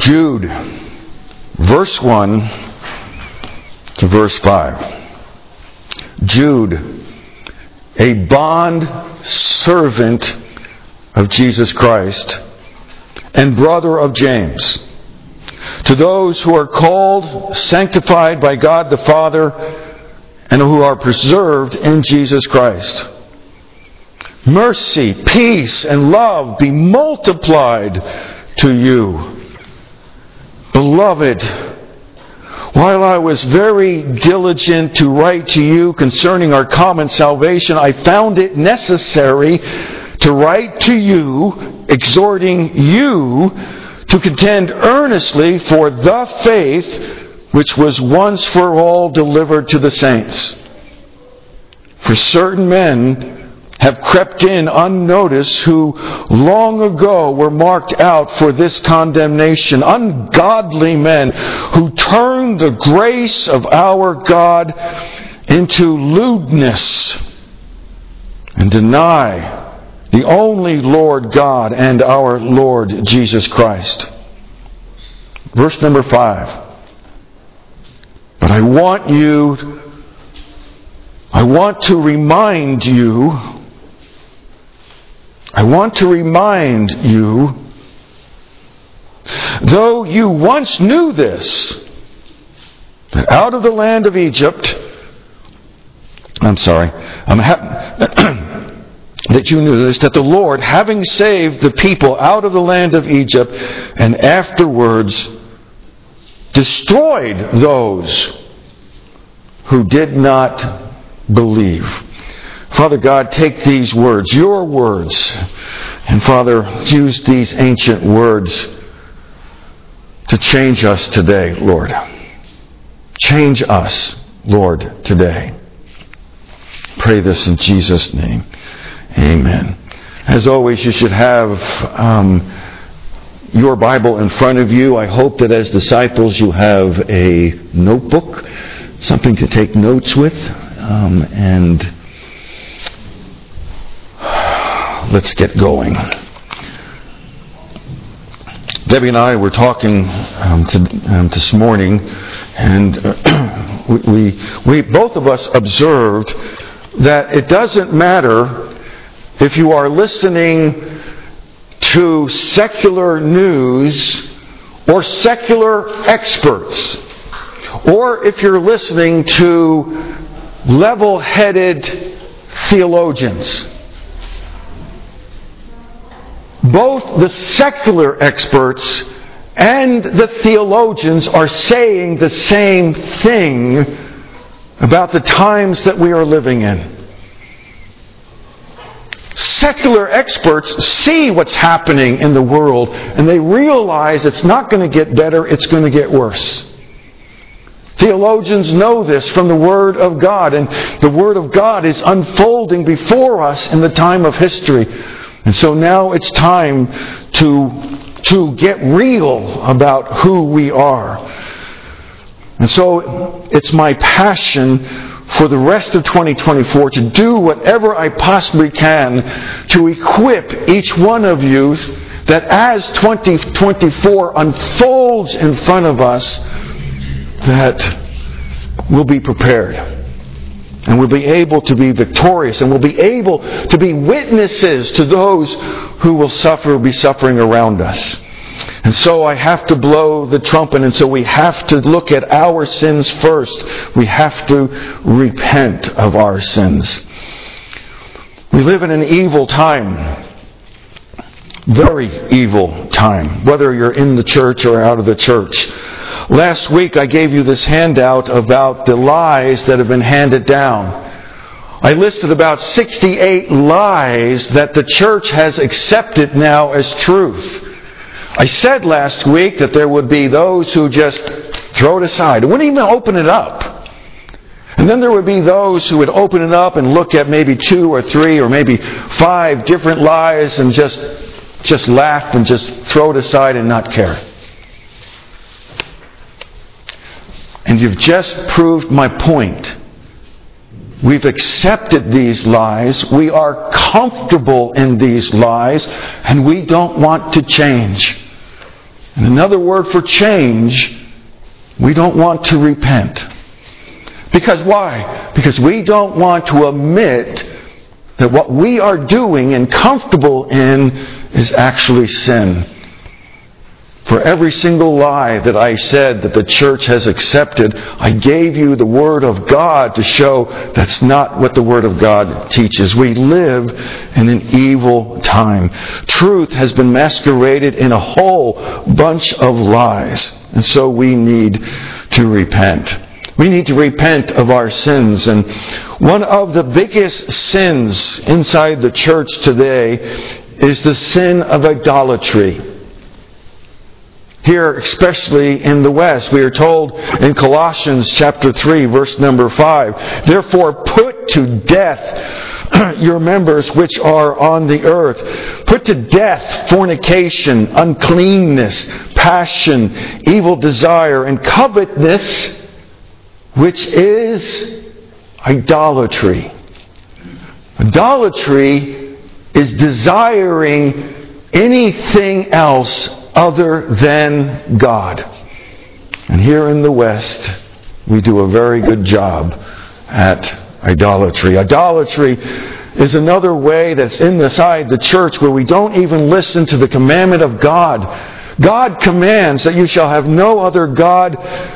Jude, verse 1 to verse 5. Jude, a bond servant of Jesus Christ and brother of James, to those who are called, sanctified by God the Father, and who are preserved in Jesus Christ. Mercy, peace, and love be multiplied to you. Beloved, while I was very diligent to write to you concerning our common salvation, I found it necessary to write to you, exhorting you to contend earnestly for the faith which was once for all delivered to the saints. For certain men have crept in unnoticed who long ago were marked out for this condemnation, ungodly men who turn the grace of our God into lewdness and deny the only Lord God and our Lord Jesus Christ. Verse number 5. But I want to remind you, though you once knew this, that out of the land of Egypt, that you knew this, that the Lord, having saved the people out of the land of Egypt, and afterwards destroyed those who did not believe. Father God, take these words, your words, and Father, use these ancient words to change us today, Lord. Change us, Lord, today. Pray this in Jesus' name. Amen. As always, you should have your Bible in front of you. I hope that as disciples you have a notebook, something to take notes with, and let's get going. Debbie and I were talking this morning, and we both of us observed that it doesn't matter if you are listening to secular news or secular experts, or if you're listening to level-headed theologians. Both the secular experts and the theologians are saying the same thing about the times that we are living in. Secular experts see what's happening in the world, and they realize it's not going to get better, it's going to get worse. Theologians know this from the Word of God, and the Word of God is unfolding before us in the time of history. And so now it's time to get real about who we are. And so it's my passion for the rest of 2024 to do whatever I possibly can to equip each one of you that as 2024 unfolds in front of us, that we'll be prepared. And we'll be able to be victorious, and we'll be able to be witnesses to those who will be suffering around us. And so I have to blow the trumpet, and so we have to look at our sins first. We have to repent of our sins. We live in an evil time. Very evil time, whether you're in the church or out of the church. Last week I gave you this handout about the lies that have been handed down. I listed about 68 lies that the church has accepted now as truth. I said last week that there would be those who just throw it aside. They wouldn't even open it up. And then there would be those who would open it up and look at maybe 2 or 3 or maybe 5 different lies and just laugh and just throw it aside and not care. And you've just proved my point. We've accepted these lies. We are comfortable in these lies. And we don't want to change. And another word for change, we don't want to repent. Because why? Because we don't want to admit that what we are doing and comfortable in is actually sin. For every single lie that I said that the church has accepted, I gave you the Word of God to show that's not what the Word of God teaches. We live in an evil time. Truth has been masqueraded in a whole bunch of lies. And so we need to repent. We need to repent of our sins. And one of the biggest sins inside the church today is the sin of idolatry. Here, especially in the West, we are told in Colossians chapter 3, verse number 5, "Therefore put to death your members which are on the earth. Put to death fornication, uncleanness, passion, evil desire, and covetousness, which is idolatry." Idolatry is desiring anything else other than God. And here in the West, we do a very good job at idolatry. Idolatry is another way that's inside the church where we don't even listen to the commandment of God. God commands that you shall have no other gods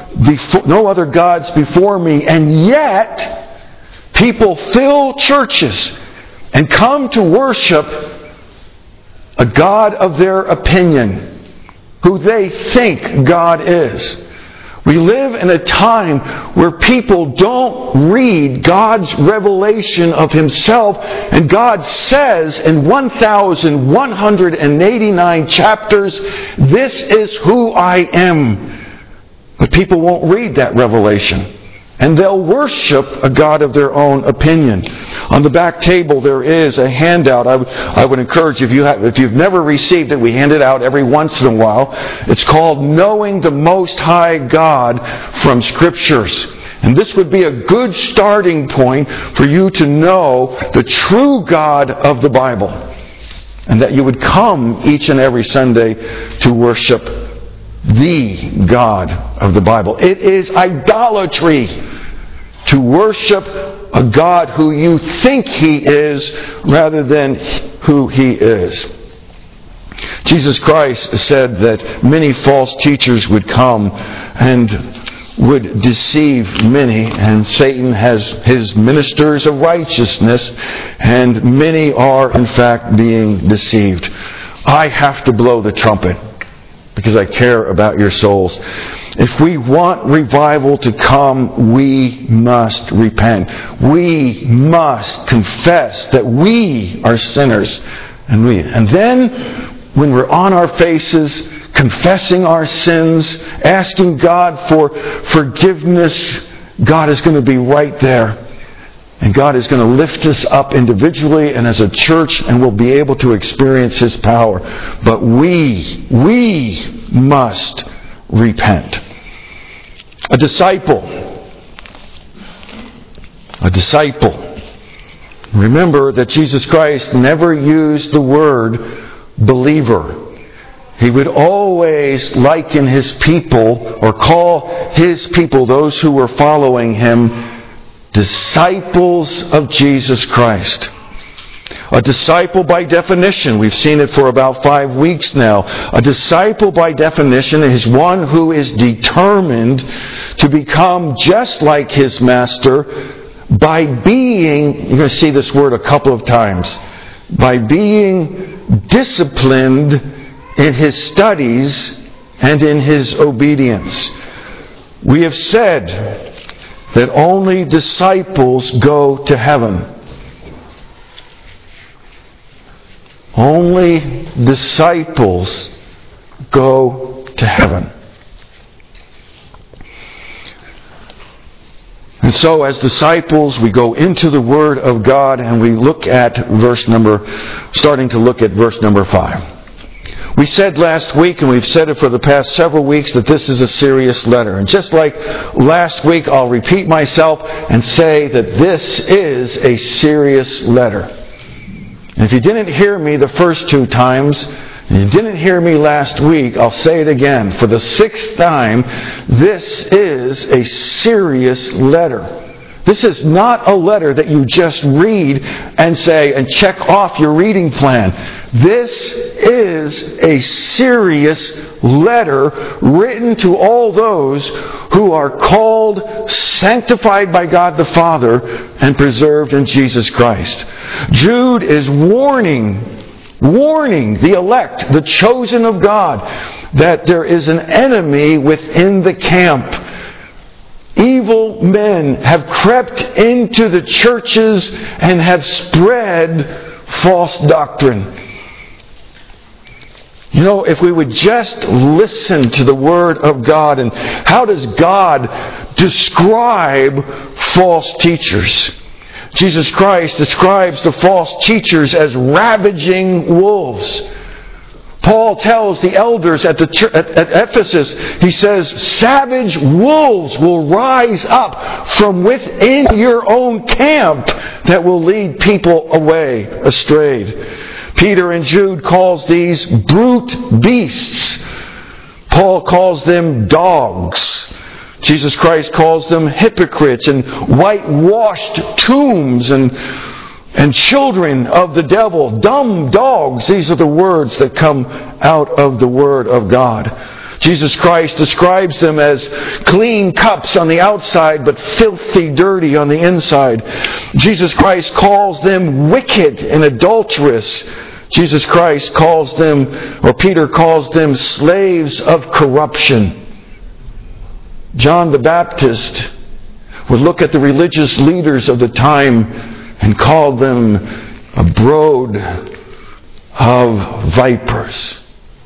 before me, and yet people fill churches and come to worship a God of their opinion, who they think God is. We live in a time where people don't read God's revelation of Himself, and God says in 1,189 chapters, "This is who I am." But people won't read that revelation. And they'll worship a God of their own opinion. On the back table there is a handout. I would encourage you, if you've never received it, we hand it out every once in a while. It's called Knowing the Most High God from Scriptures. And this would be a good starting point for you to know the true God of the Bible. And that you would come each and every Sunday to worship the God of the Bible. It is idolatry to worship a God who you think He is rather than who He is. Jesus Christ said that many false teachers would come and would deceive many, and Satan has his ministers of righteousness, and many are in fact being deceived. I have to blow the trumpet, because I care about your souls. If we want revival to come, we must repent. We must confess that we are sinners. And then, when we're on our faces, confessing our sins, asking God for forgiveness, God is going to be right there. And God is going to lift us up individually and as a church, and we'll be able to experience His power. But we must repent. A disciple. Remember that Jesus Christ never used the word believer. He would always liken His people, or call His people, those who were following Him, disciples of Jesus Christ. A disciple by definition, we've seen it for about 5 weeks now. A disciple by definition is one who is determined to become just like his master by being, you're going to see this word a couple of times, by being disciplined in his studies and in his obedience. We have said that only disciples go to heaven. Only disciples go to heaven. And so as disciples, we go into the Word of God and we look at starting to look at verse number 5. We said last week, and we've said it for the past several weeks, that this is a serious letter. And just like last week, I'll repeat myself and say that this is a serious letter. And if you didn't hear me the first 2 times, You didn't hear me last week. I'll say it again. For the 6th time, this is a serious letter. This is not a letter that you just read and say and check off your reading plan. This is a serious letter written to all those who are called, sanctified by God the Father, and preserved in Jesus Christ. Jude is warning the elect, the chosen of God, that there is an enemy within the camp. Evil men have crept into the churches and have spread false doctrine. You know, if we would just listen to the Word of God, and how does God describe false teachers? Jesus Christ describes the false teachers as ravaging wolves. Paul tells the elders at Ephesus, he says, savage wolves will rise up from within your own camp that will lead people away astray. Peter in Jude calls these brute beasts. Paul calls them dogs. Jesus Christ calls them hypocrites and whitewashed tombs and children of the devil, dumb dogs. These are the words that come out of the Word of God. Jesus Christ describes them as clean cups on the outside, but filthy dirty on the inside. Jesus Christ calls them wicked and adulterous. Jesus Christ calls them, or Peter calls them, slaves of corruption. John the Baptist would look at the religious leaders of the time and called them a brood of vipers.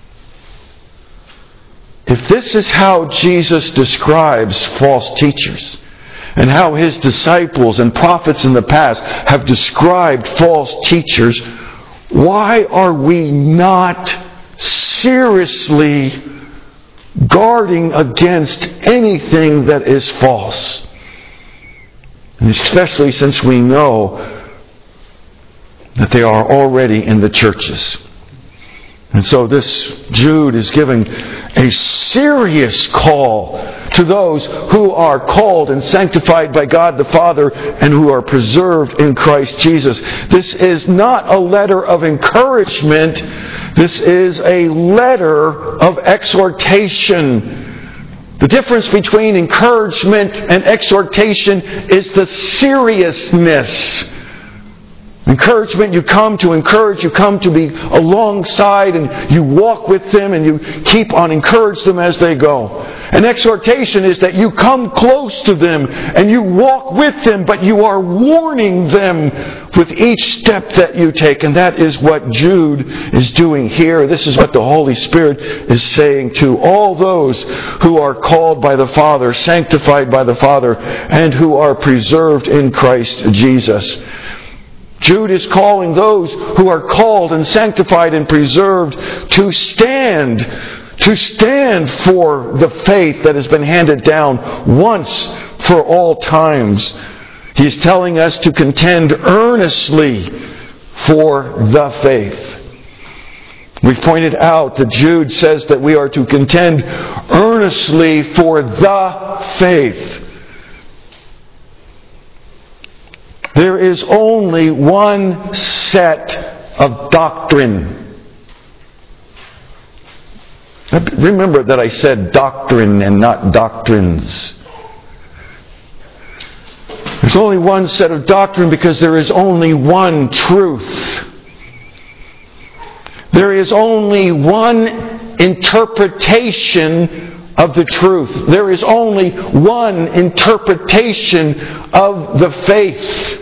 If this is how Jesus describes false teachers, and how His disciples and prophets in the past have described false teachers, why are we not seriously guarding against anything that is false? And especially since we know that they are already in the churches. And so this Jude is giving a serious call to those who are called and sanctified by God the Father and who are preserved in Christ Jesus. This is not a letter of encouragement. This is a letter of exhortation. The difference between encouragement and exhortation is the seriousness. Encouragement, you come to encourage, you come to be alongside, and you walk with them and you keep on encourage them as they go. And exhortation is that you come close to them and you walk with them, but you are warning them with each step that you take. And that is what Jude is doing here. This is what the Holy Spirit is saying to all those who are called by the Father, sanctified by the Father, and who are preserved in Christ Jesus. Jude is calling those who are called and sanctified and preserved to stand for the faith that has been handed down once for all times. He is telling us to contend earnestly for the faith. We pointed out that Jude says that we are to contend earnestly for the faith. There is only one set of doctrine. Remember that I said doctrine and not doctrines. There's only one set of doctrine because there is only one truth. There is only one interpretation of the truth. There is only one interpretation of the faith.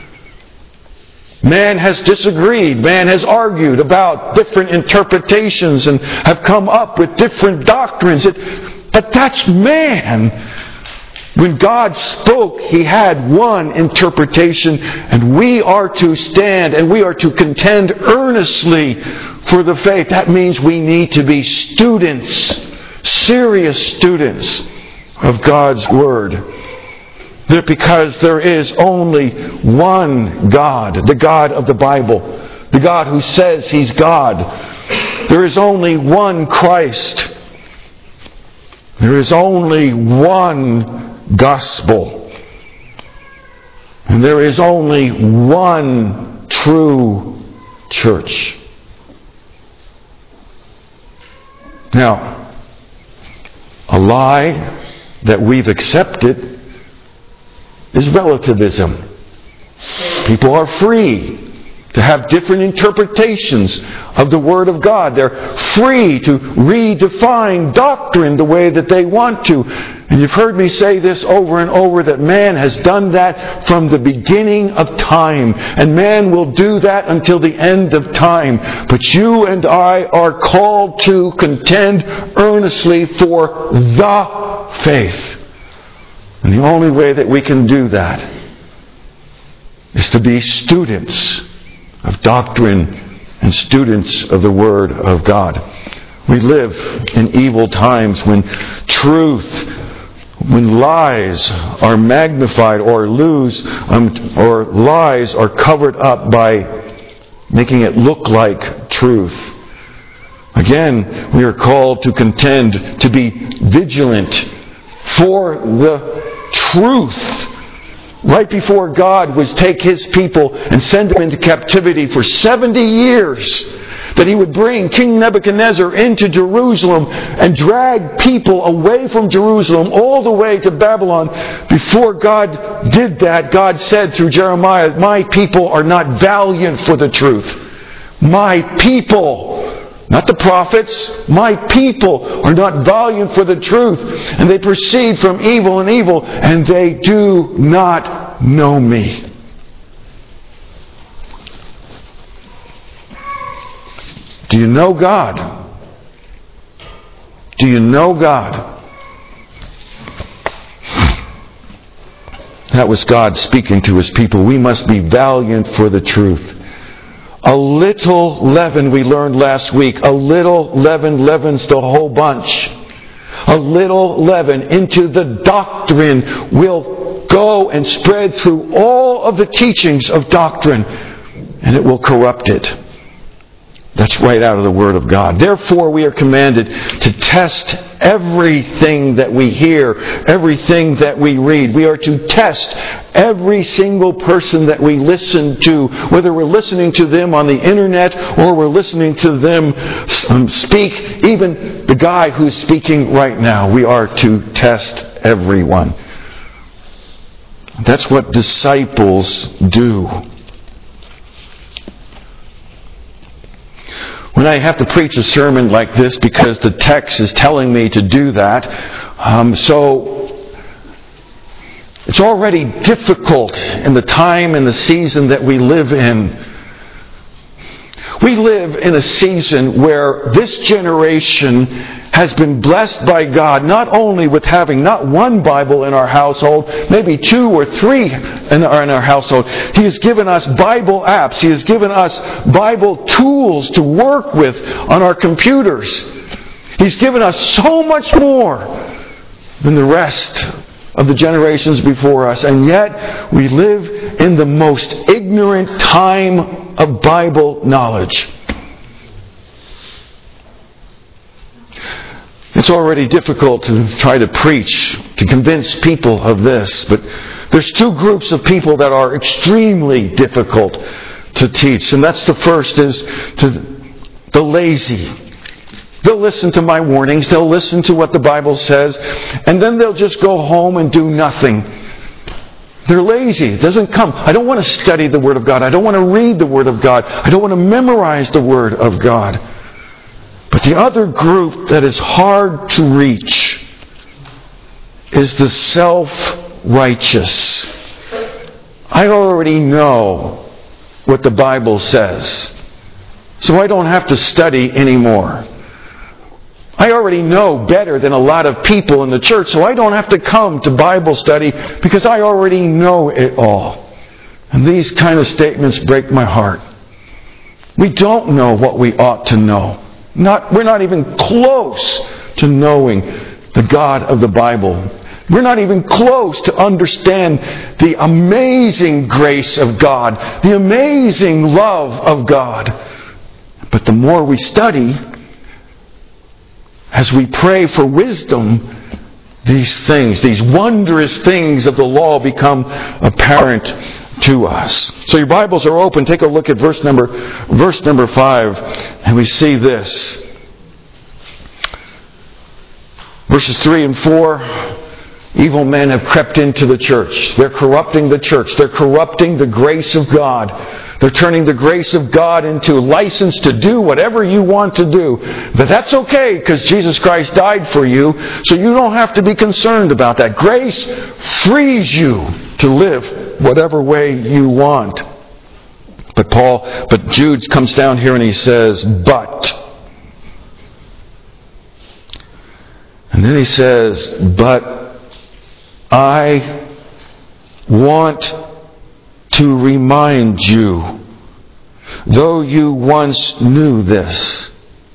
Man has disagreed. Man has argued about different interpretations and have come up with different doctrines. But that's man. When God spoke, He had one interpretation, and we are to stand and we are to contend earnestly for the faith. That means we need to be students, serious students of God's Word. Because there is only one God, the God of the Bible, the God who says He's God, There is only one Christ. There is only one gospel. And there is only one true church. Now, a lie that we've accepted is relativism. People are free to have different interpretations of the Word of God. They're free to redefine doctrine the way that they want to. And you've heard me say this over and over, that man has done that from the beginning of time. And man will do that until the end of time. But you and I are called to contend earnestly for the faith. And the only way that we can do that is to be students of doctrine and students of the Word of God. We live in evil times when truth, when lies are magnified or lies are covered up by making it look like truth. Again, we are called to contend, to be vigilant for the truth. Right before God was take His people and send them into captivity for 70 years, that He would bring King Nebuchadnezzar into Jerusalem and drag people away from Jerusalem all the way to Babylon. Before God did that, God said through Jeremiah, "My people are not valiant for the truth." My people, not the prophets, my people are not valiant for the truth. And they proceed from evil and evil, and they do not know me. Do you know God? Do you know God? That was God speaking to His people. We must be valiant for the truth. A little leaven, we learned last week, a little leaven leavens the whole bunch. A little leaven into the doctrine will go and spread through all of the teachings of doctrine, and it will corrupt it. That's right out of the Word of God. Therefore, we are commanded to test everything that we hear, everything that we read. We are to test every single person that we listen to, whether we're listening to them on the internet or we're listening to them speak. Even the guy who's speaking right now, we are to test everyone. That's what disciples do. When I have to preach a sermon like this, because the text is telling me to do that, so it's already difficult in the time and the season that we live in. We live in a season where this generation has been blessed by God not only with having not one Bible in our household, maybe 2 or 3 in our household. He has given us Bible apps. He has given us Bible tools to work with on our computers. He's given us so much more than the rest of the generations before us. And yet, we live in the most ignorant time of Bible knowledge. It's already difficult to try to preach, to convince people of this, but there's 2 groups of people that are extremely difficult to teach. And that's the first is to the lazy. They'll listen to my warnings, they'll listen to what the Bible says, and then they'll just go home and do nothing. They're lazy. It doesn't come. I don't want to study the Word of God. I don't want to read the Word of God. I don't want to memorize the Word of God. But the other group that is hard to reach is the self-righteous. I already know what the Bible says, so I don't have to study anymore. I already know better than a lot of people in the church, so I don't have to come to Bible study because I already know it all. And these kind of statements break my heart. We don't know what we ought to know. We're not even close to knowing the God of the Bible. We're not even close to understand the amazing grace of God, the amazing love of God. But the more we study, as we pray for wisdom, these things, these wondrous things of the law become apparent to us. So your Bibles are open. Take a look at verse number 5, and we see this. Verses 3 and 4, evil men have crept into the church. They're corrupting the church. They're corrupting the grace of God. They're turning the grace of God into license to do whatever you want to do. But that's okay, because Jesus Christ died for you, so you don't have to be concerned about that. Grace frees you to live whatever way you want. But Jude comes down here and he says, but. And then he says, but I want to remind you, though you once knew this.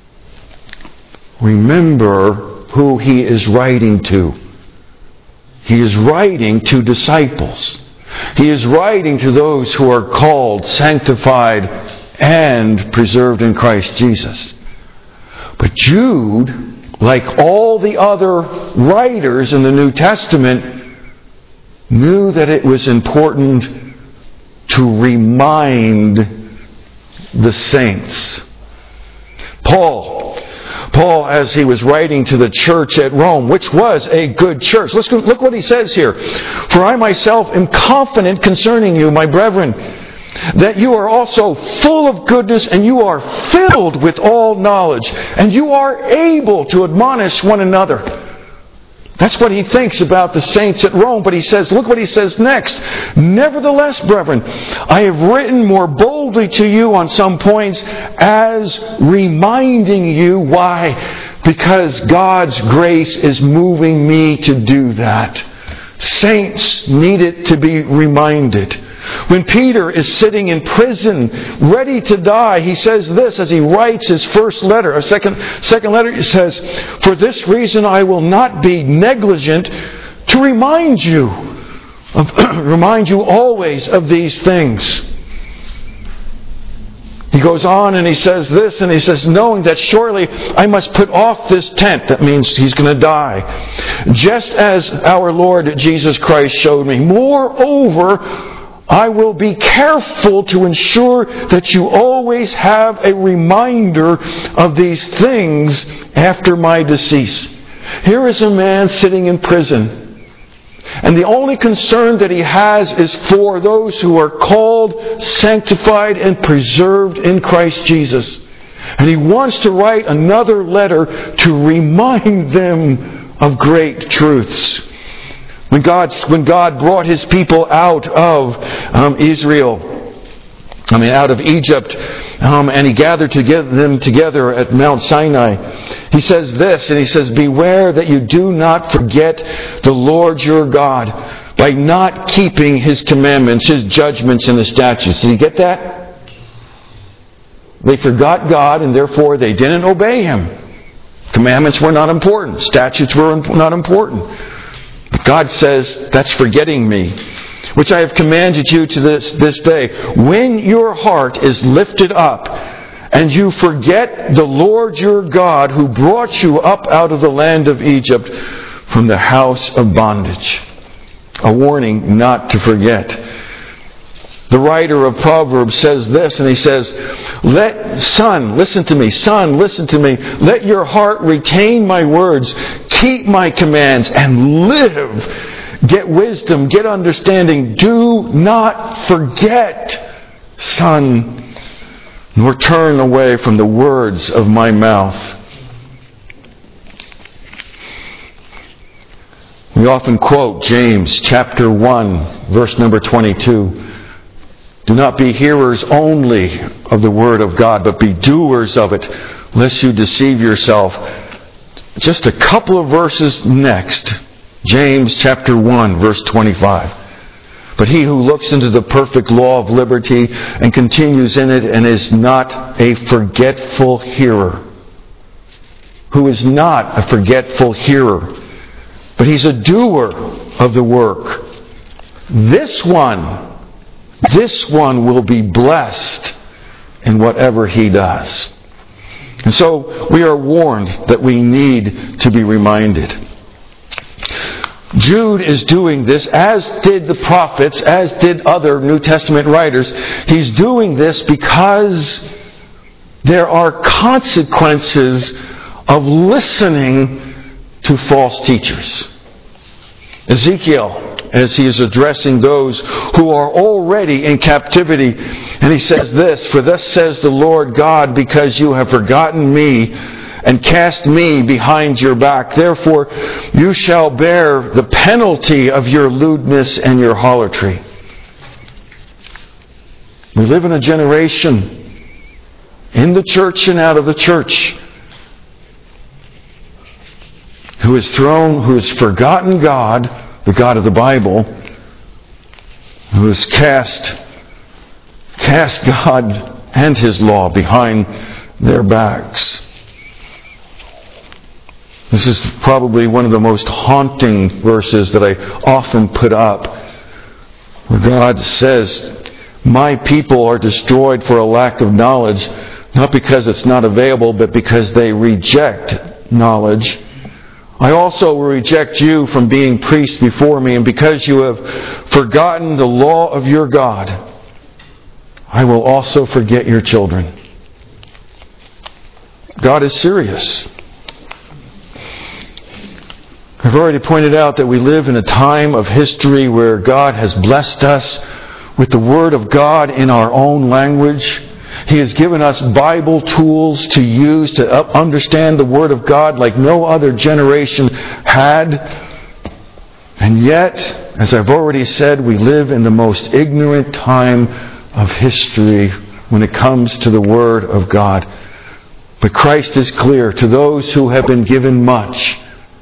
Remember who he is writing to. He is writing to disciples. He is writing to those who are called, sanctified, and preserved in Christ Jesus. But Jude, like all the other writers in the New Testament, knew that it was important to remind the saints. Paul, as he was writing to the church at Rome, which was a good church. Look what he says here. For I myself am confident concerning you, my brethren, that you are also full of goodness, and you are filled with all knowledge, and you are able to admonish one another. That's what he thinks about the saints at Rome. But he says, look what he says next. Nevertheless, brethren, I have written more boldly to you on some points, as reminding you. Why? Because God's grace is moving me to do that. Saints needed to be reminded. When Peter is sitting in prison, ready to die, he says this as he writes his first letter. Or second letter, he says, for this reason I will not be negligent to remind you always of these things. He goes on and he says this, and he says, knowing that surely I must put off this tent. That means he's going to die. Just as our Lord Jesus Christ showed me. Moreover, I will be careful to ensure that you always have a reminder of these things after my decease. Here is a man sitting in prison, and the only concern that he has is for those who are called, sanctified, and preserved in Christ Jesus. And he wants to write another letter to remind them of great truths. When God brought His people out of out of Egypt, and He gathered them together at Mount Sinai, He says this, and He says, beware that you do not forget the Lord your God by not keeping His commandments, His judgments, and His statutes. Did you get that? They forgot God, and therefore they didn't obey Him. Commandments were not important. Statutes were not important. But God says, that's forgetting me, which I have commanded you to this day. When your heart is lifted up, and you forget the Lord your God, who brought you up out of the land of Egypt from the house of bondage. A warning not to forget. The writer of Proverbs says this, and he says, Son, listen to me. Let your heart retain my words. Keep my commands and live. Get wisdom, get understanding. Do not forget, son, nor turn away from the words of my mouth. We often quote James chapter 1, verse number 22. Do not be hearers only of the word of God, but be doers of it, lest you deceive yourself. Just a couple of verses next, James chapter 1, verse 25. But he who looks into the perfect law of liberty and continues in it and is not a forgetful hearer. Who is not a forgetful hearer, but he's a doer of the work. This one will be blessed in whatever he does. And so we are warned that we need to be reminded. Jude is doing this, as did the prophets, as did other New Testament writers. He's doing this because there are consequences of listening to false teachers. Ezekiel, as he is addressing those who are already in captivity, and he says this, "For thus says the Lord God, because you have forgotten me and cast me behind your back, therefore you shall bear the penalty of your lewdness and your harlotry." We live in a generation, in the church and out of the church, who has forgotten God, the God of the Bible, who has cast God and His law behind their backs. This is probably one of the most haunting verses that I often put up, where God says, "My people are destroyed for a lack of knowledge, not because it's not available, but because they reject knowledge. I also will reject you from being priests before me, and because you have forgotten the law of your God, I will also forget your children." God is serious. I've already pointed out that we live in a time of history where God has blessed us with the Word of God in our own language. He has given us Bible tools to use to understand the Word of God like no other generation had. And yet, as I've already said, we live in the most ignorant time of history when it comes to the Word of God. But Christ is clear. To those who have been given much,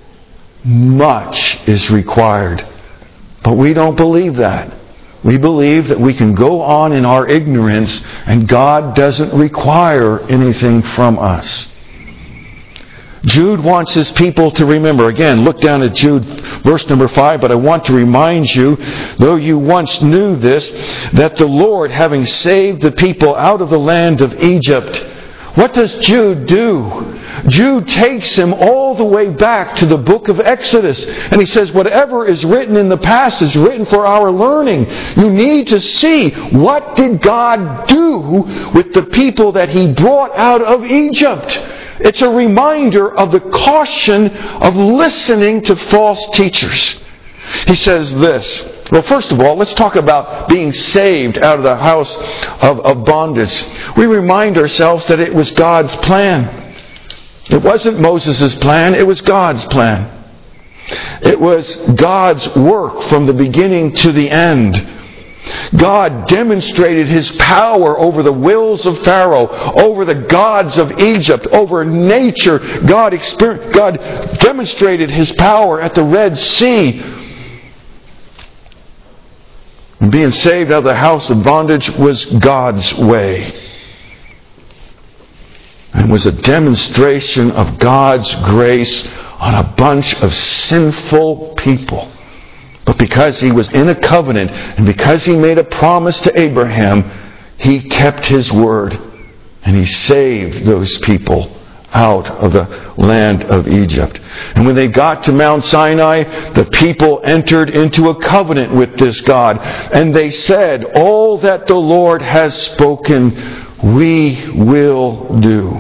much is required. But we don't believe that. We believe that we can go on in our ignorance and God doesn't require anything from us. Jude wants his people to remember. Again, look down at Jude, verse number 5. But I want to remind you, though you once knew this, that the Lord, having saved the people out of the land of Egypt. What does Jude do? Jude takes him all the way back to the book of Exodus. And he says, whatever is written in the past is written for our learning. You need to see, what did God do with the people that He brought out of Egypt? It's a reminder of the caution of listening to false teachers. He says this. Well, first of all, let's talk about being saved out of the house of bondage. We remind ourselves that it was God's plan. It wasn't Moses' plan, it was God's plan. It was God's work from the beginning to the end. God demonstrated His power over the wills of Pharaoh, over the gods of Egypt, over nature. God demonstrated His power at the Red Sea. And being saved out of the house of bondage was God's way. And was a demonstration of God's grace on a bunch of sinful people. But because He was in a covenant, and because He made a promise to Abraham, He kept His word. And He saved those people out of the land of Egypt. And when they got to Mount Sinai, the people entered into a covenant with this God. And they said, all that the Lord has spoken, we will do.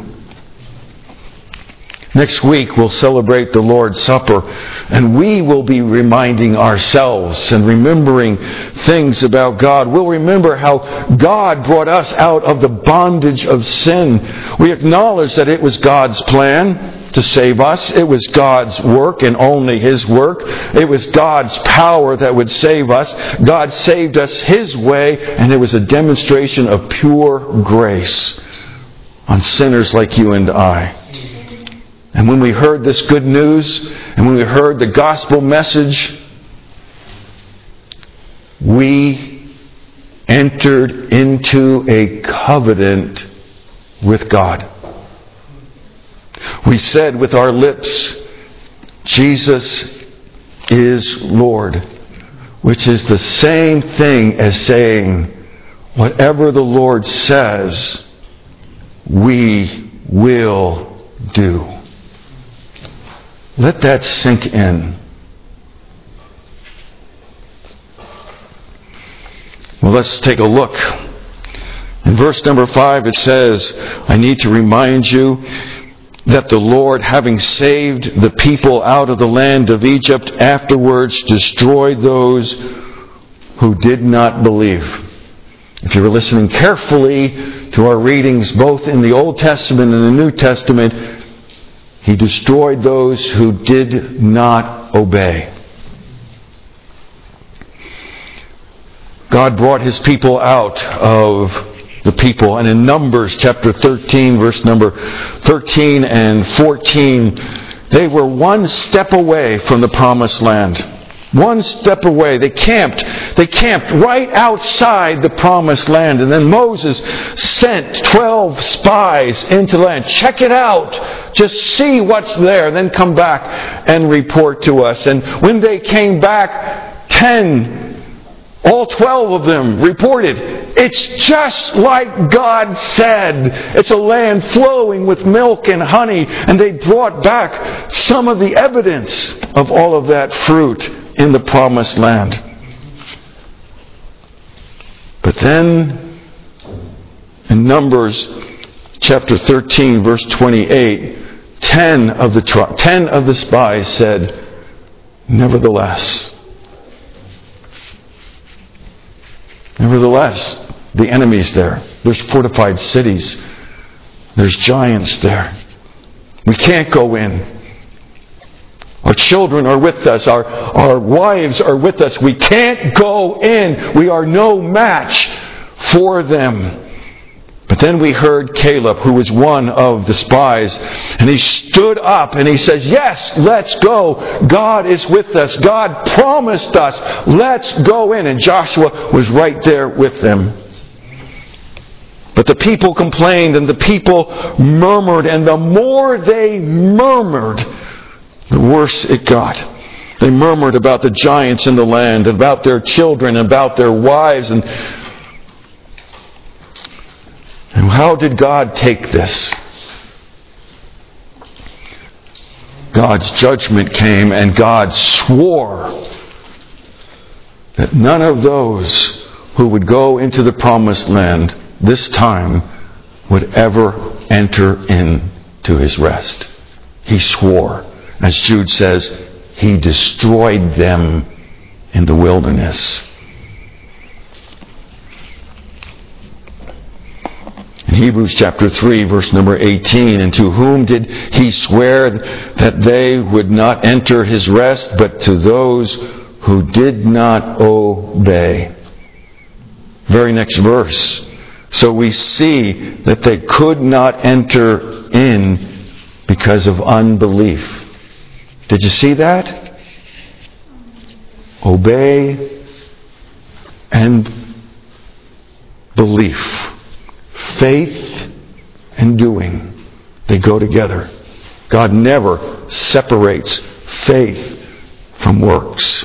Next week we'll celebrate the Lord's Supper, and we will be reminding ourselves and remembering things about God. We'll remember how God brought us out of the bondage of sin. We acknowledge that it was God's plan to save us. It was God's work and only His work. It was God's power that would save us. God saved us His way, and it was a demonstration of pure grace on sinners like you and I. And when we heard this good news, and when we heard the gospel message, we entered into a covenant with God. We said with our lips, Jesus is Lord, which is the same thing as saying, whatever the Lord says, we will do. Let that sink in. Well, let's take a look. In verse number 5 it says, I need to remind you that the Lord, having saved the people out of the land of Egypt, afterwards destroyed those who did not believe. If you were listening carefully to our readings, both in the Old Testament and the New Testament, He destroyed those who did not obey. God brought His people out of the people. And in Numbers chapter 13, verse number 13 and 14, they were one step away from the promised land. One step away. They camped right outside the promised land. And then Moses sent 12 spies into the land. Check it out. Just see what's there. Then come back and report to us. And when they came back, all 12 of them reported, it's just like God said. It's a land flowing with milk and honey. And they brought back some of the evidence of all of that fruit in the promised land. But then, in Numbers chapter 13, verse 28, 10 of the spies said, Nevertheless, the enemy's there. There's fortified cities. There's giants there. We can't go in. Our children are with us. Our wives are with us. We can't go in. We are no match for them. But then we heard Caleb, who was one of the spies, and he stood up and he says, yes, let's go. God is with us. God promised us. Let's go in. And Joshua was right there with them. But the people complained and the people murmured. And the more they murmured, the worse it got. They murmured about the giants in the land, about their children, about their wives. And how did God take this? God's judgment came, and God swore that none of those who would go into the promised land this time would ever enter into His rest. He swore. As Jude says, He destroyed them in the wilderness. In Hebrews chapter 3, verse number 18, and to whom did He swear that they would not enter His rest, but to those who did not obey? Very next verse. So we see that they could not enter in because of unbelief. Did you see that? Obey and belief. Faith and doing. They go together. God never separates faith from works.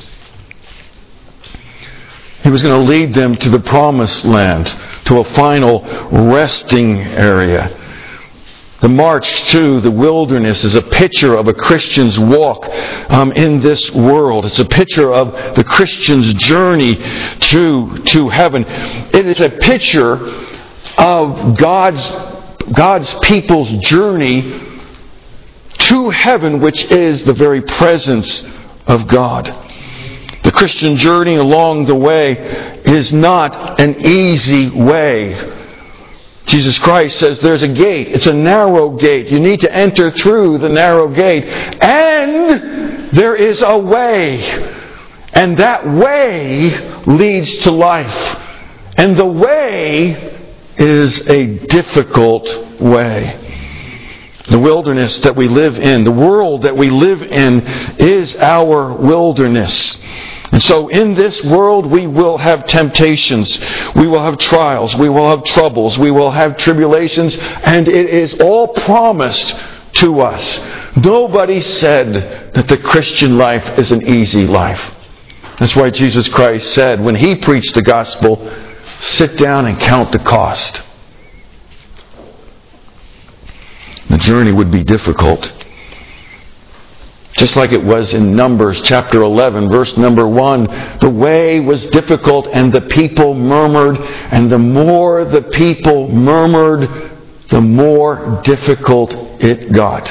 He was going to lead them to the promised land, to a final resting area. The march to the wilderness is a picture of a Christian's walk in this world. It's a picture of the Christian's journey to heaven. It is a picture of God's people's journey to heaven, which is the very presence of God. The Christian journey along the way is not an easy way. Jesus Christ says there's a gate. It's a narrow gate. You need to enter through the narrow gate. And there is a way. And that way leads to life. And the way is a difficult way. The wilderness that we live in, the world that we live in, is our wilderness. And so in this world we will have temptations, we will have trials, we will have troubles, we will have tribulations, and it is all promised to us. Nobody said that the Christian life is an easy life. That's why Jesus Christ said when He preached the gospel, sit down and count the cost. The journey would be difficult. Just like it was in Numbers chapter 11, verse number 1. The way was difficult and the people murmured. And the more the people murmured, the more difficult it got.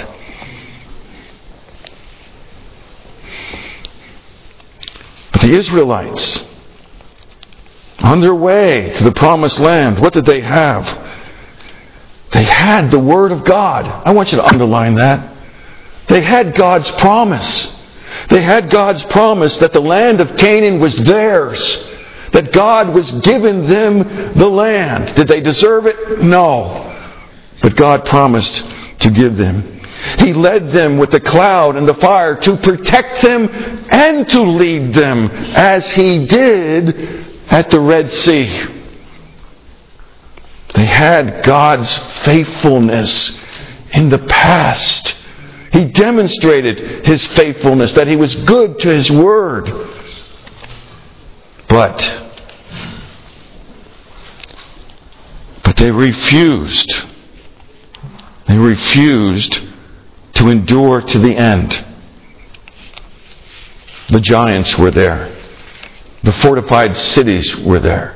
But the Israelites, on their way to the promised land, what did they have? They had the Word of God. I want you to underline that. They had God's promise. They had God's promise that the land of Canaan was theirs. That God was giving them the land. Did they deserve it? No. But God promised to give them. He led them with the cloud and the fire to protect them and to lead them as He did at the Red Sea. They had God's faithfulness in the past. He demonstrated His faithfulness, that He was good to His word. But they refused. They refused to endure to the end. The giants were there. The fortified cities were there.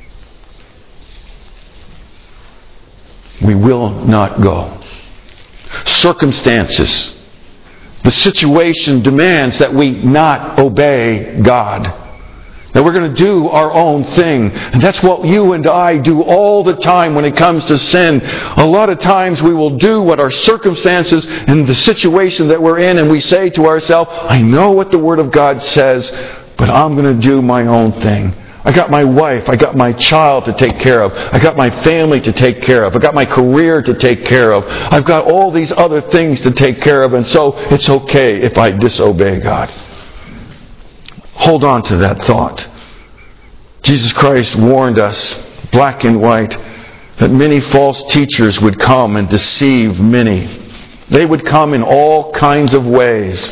We will not go. Circumstances. The situation demands that we not obey God. That we're going to do our own thing. And that's what you and I do all the time when it comes to sin. A lot of times we will do what our circumstances and the situation that we're in, and we say to ourselves, I know what the Word of God says, but I'm going to do my own thing. I got my wife, I got my child to take care of. I got my family to take care of. I got my career to take care of. I've got all these other things to take care of, and so it's okay if I disobey God. Hold on to that thought. Jesus Christ warned us, black and white, that many false teachers would come and deceive many. They would come in all kinds of ways.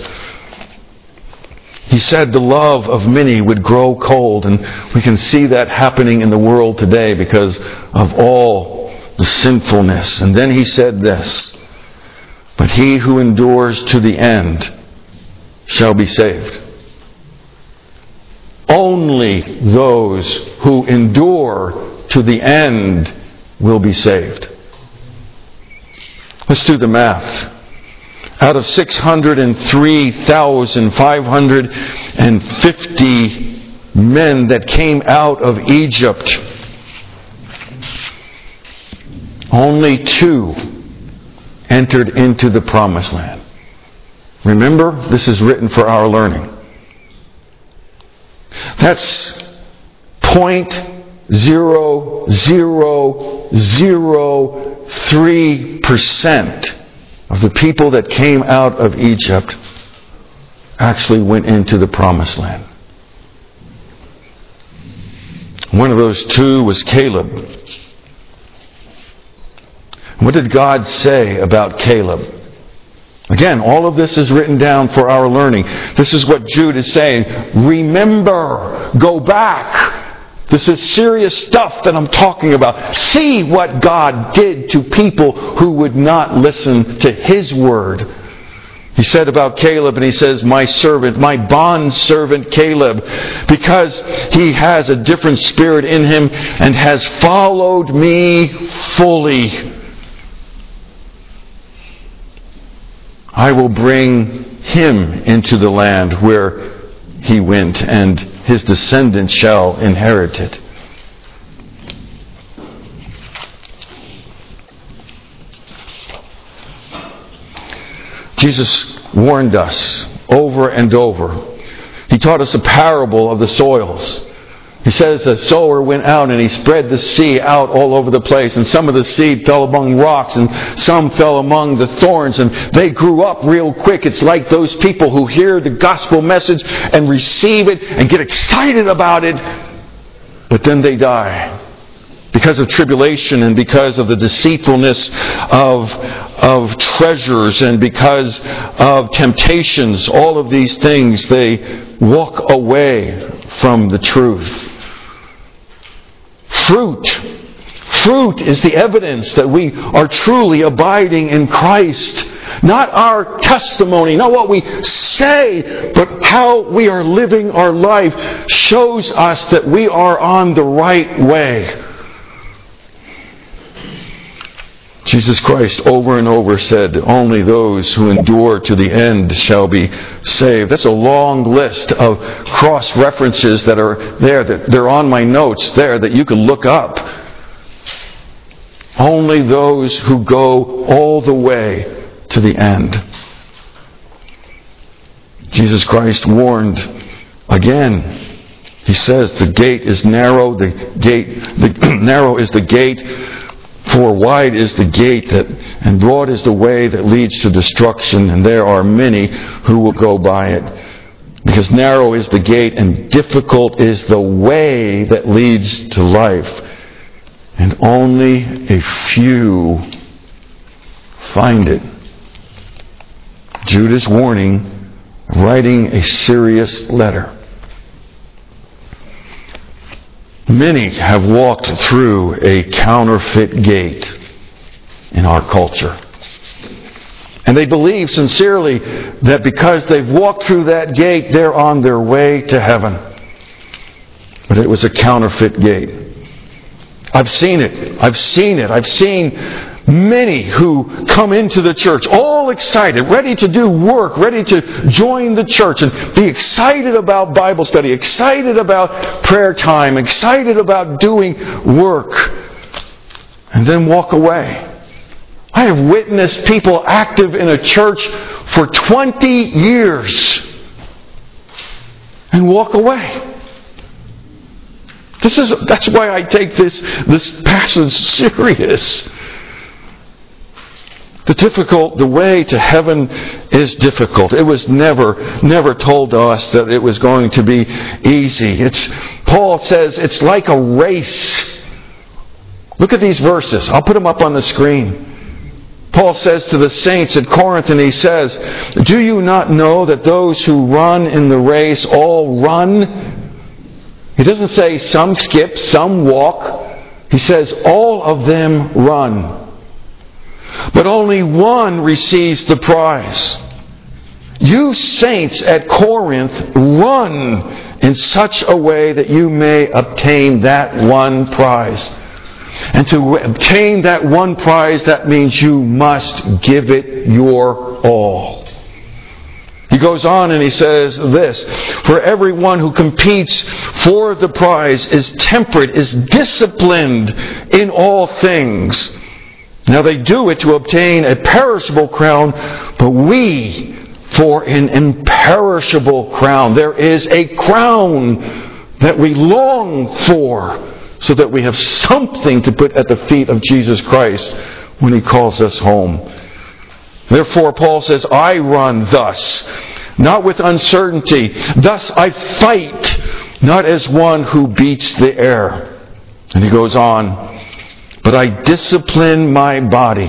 He said the love of many would grow cold, and we can see that happening in the world today because of all the sinfulness. And then He said this, but he who endures to the end shall be saved. Only those who endure to the end will be saved. Let's do the math. Out of 603,550 men that came out of Egypt, only 2 entered into the promised land. Remember, this is written for our learning. That's 0.0003% of the people that came out of Egypt actually went into the promised land. One of those 2 was Caleb. What did God say about Caleb? Again, all of this is written down for our learning. This is what Jude is saying. Remember, go back. This is serious stuff that I'm talking about. See what God did to people who would not listen to His word. He said about Caleb, and he says, my servant, my bond servant Caleb, because he has a different spirit in him and has followed me fully. I will bring him into the land where he went, and his descendants shall inherit it. Jesus warned us over and over. He taught us a parable of the soils. He says the sower went out and he spread the seed out all over the place. And some of the seed fell among rocks and some fell among the thorns. And they grew up real quick. It's like those people who hear the gospel message and receive it and get excited about it. But then they die. Because of tribulation and because of the deceitfulness of treasures and because of temptations, all of these things, they walk away from the truth. fruit is the evidence that we are truly abiding in Christ. Not our testimony, not what we say, but how we are living our life shows us that we are on the right way. Jesus Christ over and over said, only those who endure to the end shall be saved. That's a long list of cross-references that are there, that they're on my notes there, that you can look up. Only those who go all the way to the end. Jesus Christ warned again. He says the gate is narrow, narrow is the gate, for wide is the gate and broad is the way that leads to destruction, and there are many who will go by it. Because narrow is the gate and difficult is the way that leads to life, and only a few find it. Jude is warning, writing a serious letter. Many have walked through a counterfeit gate in our culture. And they believe sincerely that because they've walked through that gate, they're on their way to heaven. But it was a counterfeit gate. I've seen it. I've seen many who come into the church all excited, ready to do work, ready to join the church and be excited about Bible study, excited about prayer time, excited about doing work, and then walk away. I have witnessed people active in a church for 20 years and walk away. That's why I take this passage serious. The way to heaven is difficult. It was never told to us that it was going to be easy. Paul says it's like a race. Look at these verses. I'll put them up on the screen. Paul says to the saints at Corinth, and he says, do you not know that those who run in the race all run? He doesn't say some skip, some walk. He says all of them run. But only one receives the prize. You saints at Corinth, run in such a way that you may obtain that one prize. And to obtain that one prize, that means you must give it your all. He goes on and he says this, for everyone who competes for the prize is temperate, is disciplined in all things. Now they do it to obtain a perishable crown, but we for an imperishable crown. There is a crown that we long for, so that we have something to put at the feet of Jesus Christ when He calls us home. Therefore, Paul says, I run thus, not with uncertainty. Thus I fight, not as one who beats the air. And he goes on, but I discipline my body.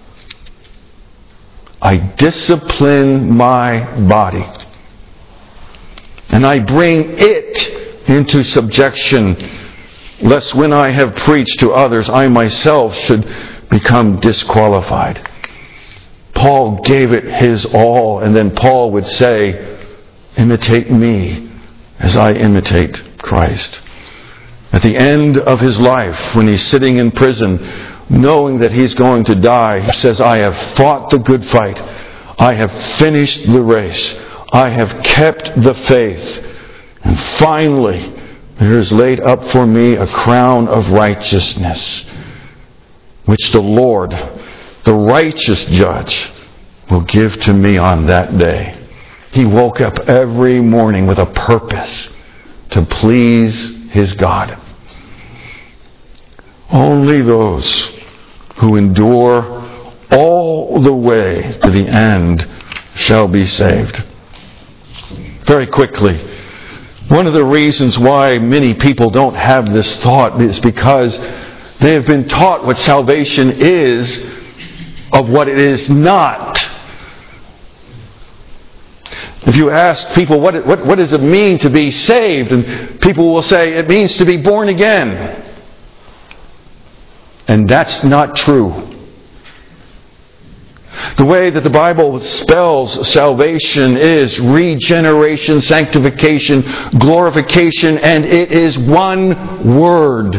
I discipline my body. And I bring it into subjection, lest when I have preached to others, I myself should become disqualified. Paul gave it his all, and then Paul would say, imitate me as I imitate Christ. At the end of his life, when he's sitting in prison, knowing that he's going to die, he says, I have fought the good fight. I have finished the race. I have kept the faith. And finally, there is laid up for me a crown of righteousness, which the Lord, the righteous judge, will give to me on that day. He woke up every morning with a purpose to please his God. Only those who endure all the way to the end shall be saved. Very quickly, one of the reasons why many people don't have this thought is because they have been taught what salvation is of what it is not. If you ask people what does it mean to be saved, and people will say it means to be born again. And that's not true. The way that the Bible spells salvation is regeneration, sanctification, glorification, and it is one word.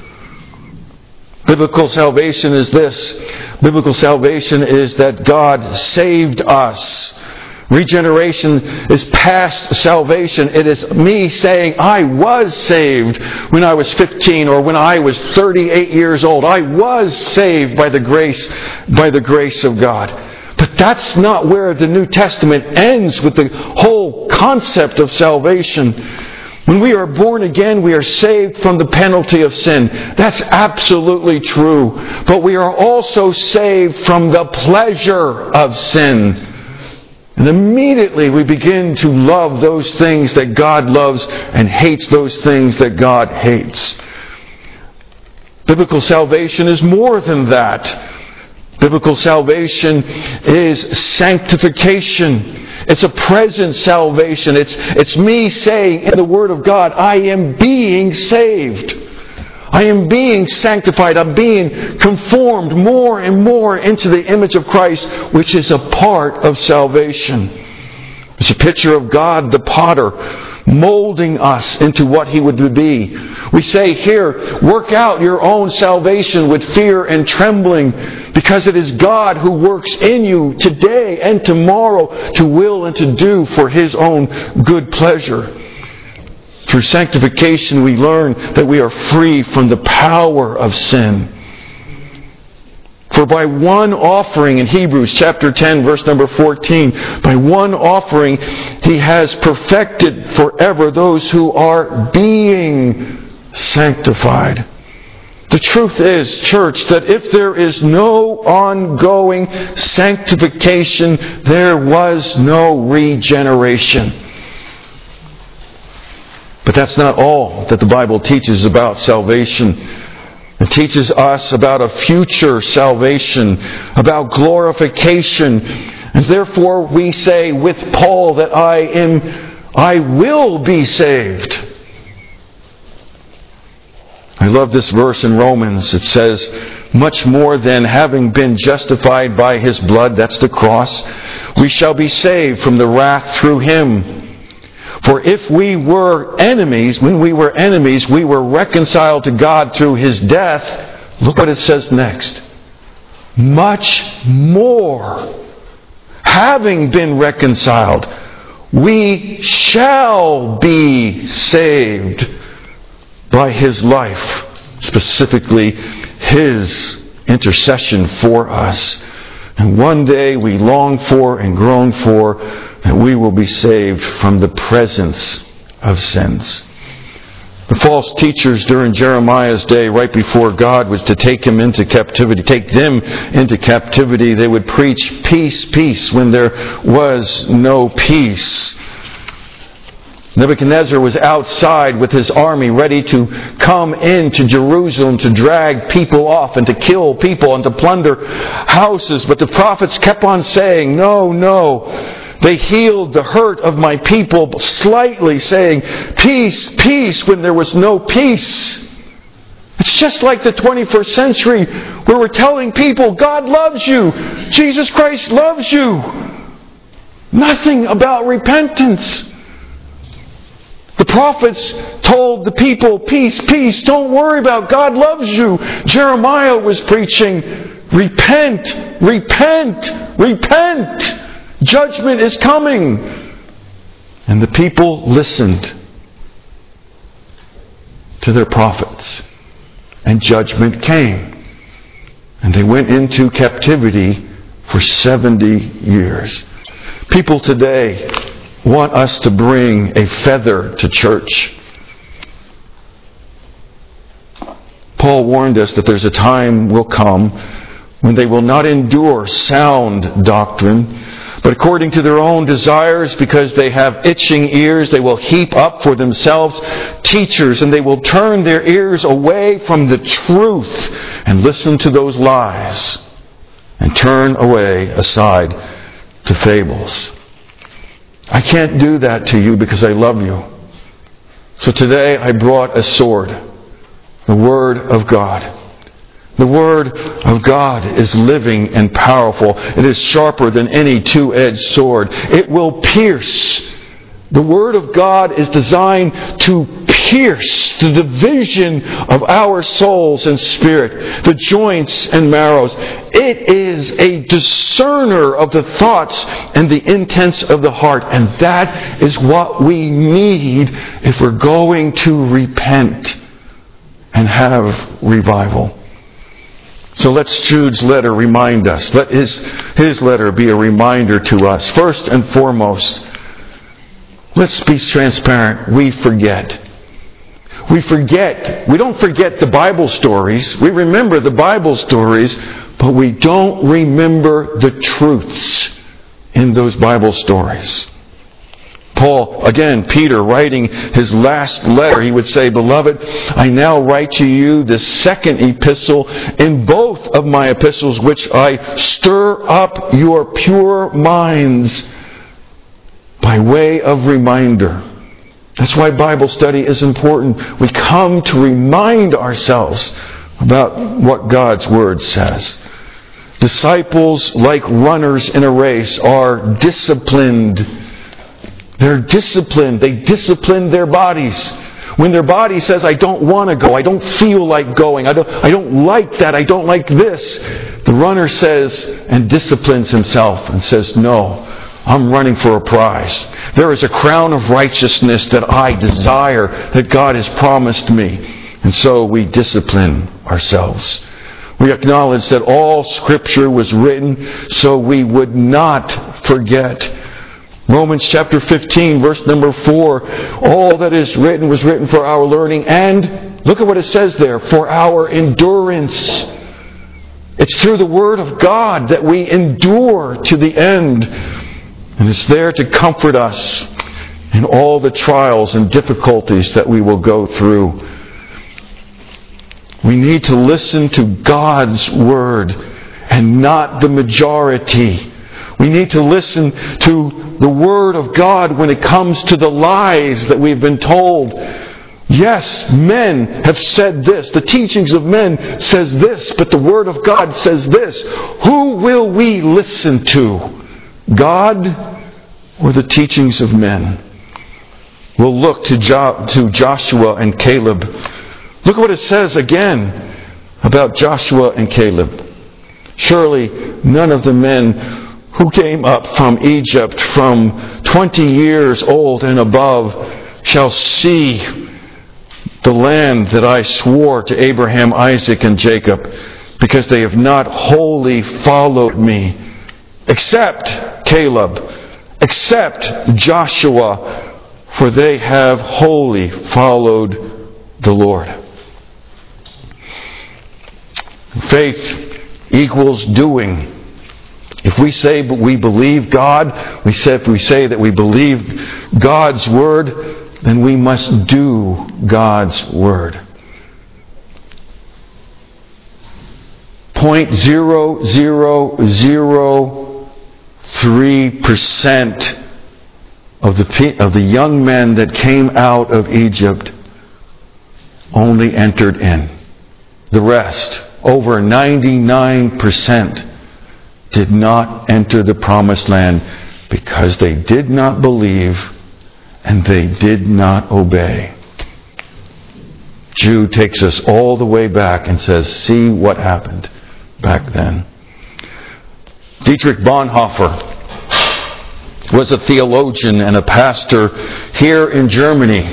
Biblical salvation is this. Biblical salvation is that God saved us. Regeneration is past salvation. It is me saying, I was saved when I was 15 or when I was 38 years old. I was saved by the grace of God. But that's not where the New Testament ends with the whole concept of salvation. When we are born again, we are saved from the penalty of sin. That's absolutely true. But we are also saved from the pleasure of sin. And immediately we begin to love those things that God loves and hates those things that God hates. Biblical salvation is more than that. Biblical salvation is sanctification. It's a present salvation. It's me saying in the Word of God, I am being saved. I am being sanctified. I'm being conformed more and more into the image of Christ, which is a part of salvation. It's a picture of God, the potter, molding us into what He would be. We say here, work out your own salvation with fear and trembling, because it is God who works in you today and tomorrow to will and to do for His own good pleasure. Through sanctification, we learn that we are free from the power of sin. For by one offering, in Hebrews chapter 10, verse number 14, by one offering He has perfected forever those who are being sanctified. The truth is, church, that if there is no ongoing sanctification, there was no regeneration. But that's not all that the Bible teaches about salvation. It teaches us about a future salvation, about glorification. And therefore we say with Paul that I will be saved. I love this verse in Romans. It says, much more than having been justified by His blood, that's the cross, we shall be saved from the wrath through Him. For if we were enemies, when we were enemies, we were reconciled to God through His death. Look what it says next. Much more, having been reconciled, we shall be saved by His life, specifically His intercession for us. And one day we long for and groan for that we will be saved from the presence of sins. The false teachers during Jeremiah's day, right before God was to take them into captivity, they would preach peace, peace, when there was no peace. Nebuchadnezzar was outside with his army ready to come into Jerusalem to drag people off and to kill people and to plunder houses. But the prophets kept on saying, no. They healed the hurt of my people slightly, saying, peace, peace, when there was no peace. It's just like the 21st century where we're telling people, God loves you. Jesus Christ loves you. Nothing about repentance. The prophets told the people, peace, peace, don't worry about it. God loves you. Jeremiah was preaching, repent, repent, repent. Judgment is coming. And the people listened to their prophets. And judgment came. And they went into captivity for 70 years. People today want us to bring a feather to church. Paul warned us that there's a time will come when they will not endure sound doctrine, but according to their own desires, because they have itching ears, they will heap up for themselves teachers, and they will turn their ears away from the truth and listen to those lies and turn away aside to fables. I can't do that to you because I love you. So today I brought a sword, the Word of God. The Word of God is living and powerful. It is sharper than any two-edged sword. It will pierce. The Word of God is designed to pierce the division of our souls and spirit, the joints and marrows. It is a discerner of the thoughts and the intents of the heart. And that is what we need if we're going to repent and have revival. So let Jude's letter remind us. Let his letter be a reminder to us. First and foremost, let's be transparent. We forget. We forget. We don't forget the Bible stories. We remember the Bible stories, but we don't remember the truths in those Bible stories. Paul, again, Peter, writing his last letter, he would say, "Beloved, I now write to you the second epistle in both of my epistles, which I stir up your pure minds by way of reminder." That's why Bible study is important. We come to remind ourselves about what God's Word says. Disciples, like runners in a race, are disciplined. They're disciplined. They discipline their bodies. When their body says, "I don't want to go. I don't feel like going. I don't like that. I don't like this," the runner says and disciplines himself and says, "No, I'm running for a prize. There is a crown of righteousness that I desire, that God has promised me." And so we discipline ourselves. We acknowledge that all Scripture was written so we would not forget. Romans chapter 15, verse number 4. All that is written was written for our learning, and look at what it says there, for our endurance. It's through the Word of God that we endure to the end. And it's there to comfort us in all the trials and difficulties that we will go through. We need to listen to God's Word and not the majority. We need to listen to the Word of God when it comes to the lies that we've been told. Yes, men have said this. The teachings of men says this, but the Word of God says this. Who will we listen to? God or the teachings of men? We'll look to Joshua and Caleb. Look at what it says again about Joshua and Caleb. Surely none of the men who came up from Egypt from 20 years old and above shall see the land that I swore to Abraham, Isaac, and Jacob, because they have not wholly followed me, except Caleb, except Joshua, for they have wholly followed the Lord. Faith equals doing. If we say we believe God, if we say that we believe God's Word, then we must do God's Word. 0.0003% of the young men that came out of Egypt only entered in. The rest, over 99%, did not enter the promised land because they did not believe and they did not obey. Jude takes us all the way back and says, see what happened back then. Dietrich Bonhoeffer was a theologian and a pastor here in Germany.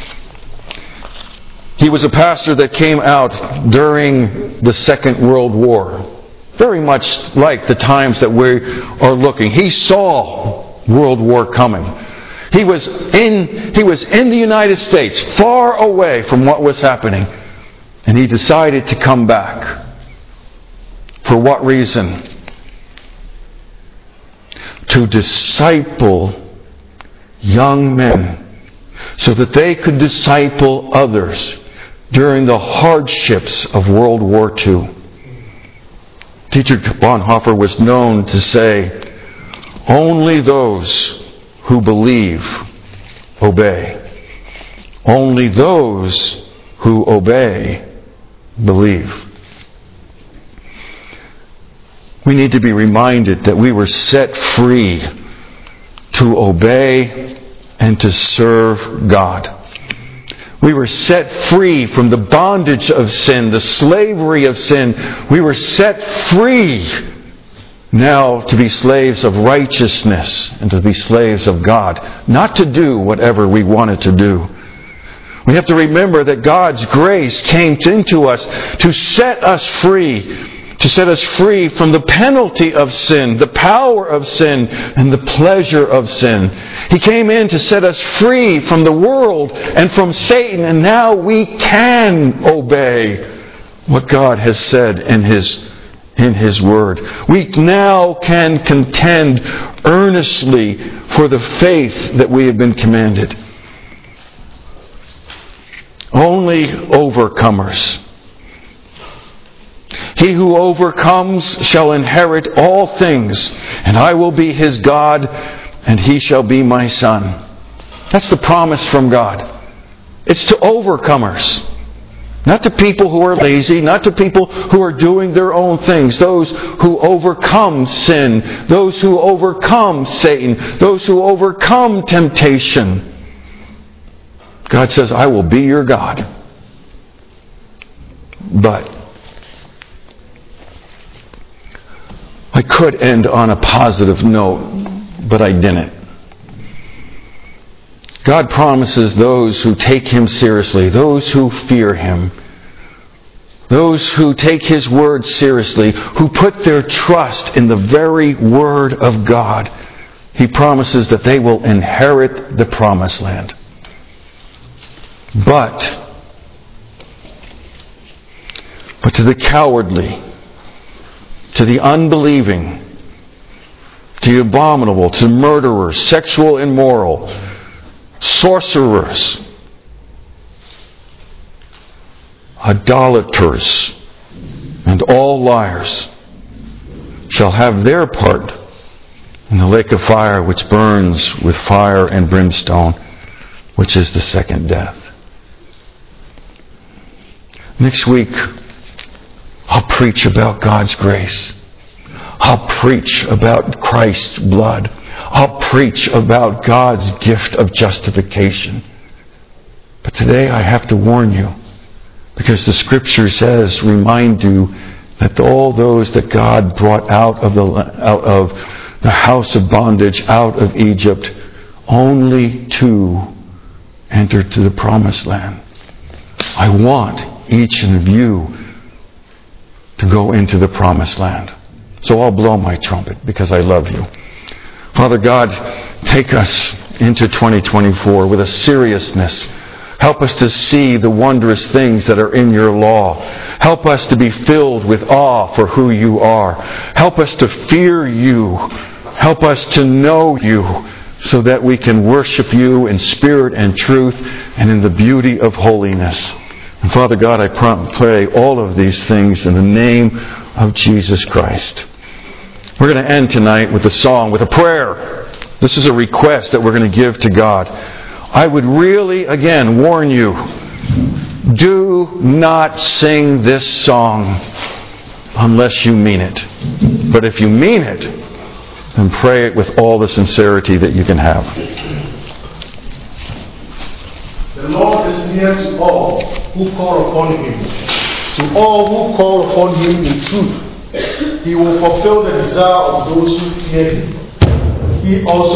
He was a pastor that came out during the Second World War. Very much like the times that we are looking. He saw World War coming. He was in the United States, far away from what was happening. And he decided to come back. For what reason? To disciple young men so that they could disciple others during the hardships of World War II. Dietrich Bonhoeffer was known to say, only those who believe obey. Only those who obey believe. We need to be reminded that we were set free to obey and to serve God. We were set free from the bondage of sin, the slavery of sin. We were set free now to be slaves of righteousness and to be slaves of God, not to do whatever we wanted to do. We have to remember that God's grace came into us to set us free from the penalty of sin, the power of sin, and the pleasure of sin. He came in to set us free from the world and from Satan, and now we can obey what God has said in His Word. We now can contend earnestly for the faith that we have been commanded. Only overcomers. He who overcomes shall inherit all things, and I will be his God, and he shall be my son. That's the promise from God. It's to overcomers. Not to people who are lazy, not to people who are doing their own things. Those who overcome sin, those who overcome Satan, those who overcome temptation. God says, I will be your God. But I could end on a positive note, but I didn't. God promises those who take Him seriously, those who fear Him, those who take His Word seriously, who put their trust in the very Word of God, He promises that they will inherit the promised land. But to the cowardly, to the unbelieving, to the abominable, to murderers, sexual immoral, sorcerers, idolaters, and all liars shall have their part in the lake of fire which burns with fire and brimstone, which is the second death. Next week, I'll preach about God's grace. I'll preach about Christ's blood. I'll preach about God's gift of justification. But today I have to warn you, because the Scripture says, remind you that all those that God brought out of the house of bondage, out of Egypt, only two entered to the promised land. I want each of you to go into the promised land. So I'll blow my trumpet because I love you. Father God, take us into 2024 with a seriousness. Help us to see the wondrous things that are in your law. Help us to be filled with awe for who you are. Help us to fear you. Help us to know you so that we can worship you in spirit and truth and in the beauty of holiness. And Father God, I pray all of these things in the name of Jesus Christ. We're going to end tonight with a song, with a prayer. This is a request that we're going to give to God. I would really, again, warn you, do not sing this song unless you mean it. But if you mean it, then pray it with all the sincerity that you can have. The Lord is near to all who call upon Him. To all who call upon Him in truth, He will fulfill the desire of those who fear Him. He also